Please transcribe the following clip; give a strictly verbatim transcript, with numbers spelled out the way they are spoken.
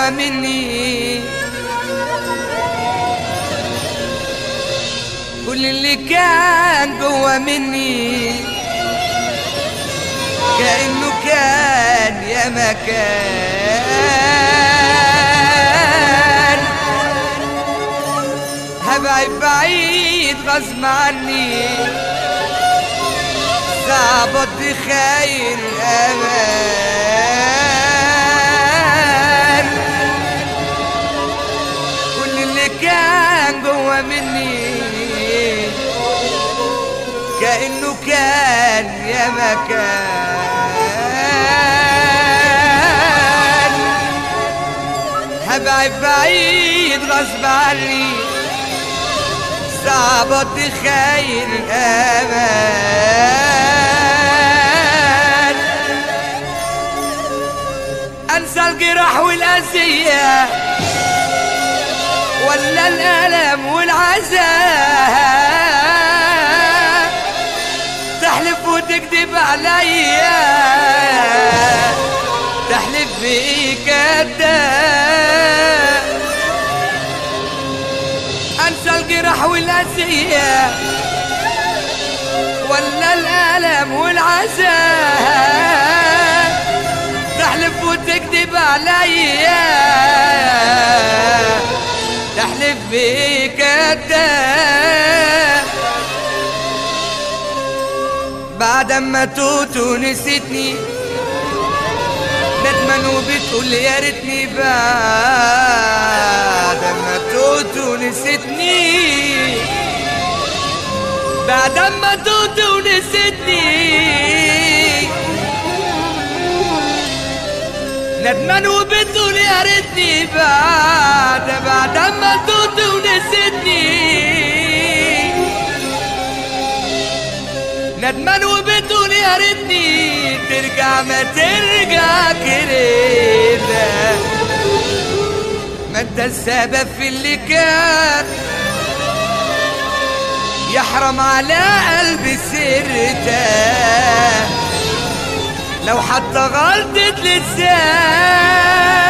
جوا مني كل اللي كان جوا مني كأنه كان يا مكان هبعد بعيد غصب عني صعبت خير امان كل اللي كان جوا مني كأنه كان يا مكان هبعد بعيد غصب عني صعبت خير امان انسى الجراح والأذية ولا الألم والعذاب تحلف وتكذب عليا تحلف بيك كذاب انسى الجراح والأذية ولا الألم والعذاب تحلف وتكذب عليا تحلف بيك كذاب بعد ما توت ونسيتني ندمان وبتقول يا ريتني بعد ما توت ونسيتني بعد ما توت ونسيتني ندمان وبتقول يا ريتني بعد بعد ما توت ونسيتني ندمان وبتقول يا ريتني ترجع ما ترجع كده ما انت السبب في اللي كان يحرم على قلبي سيرتك لو حتى غلطت لسان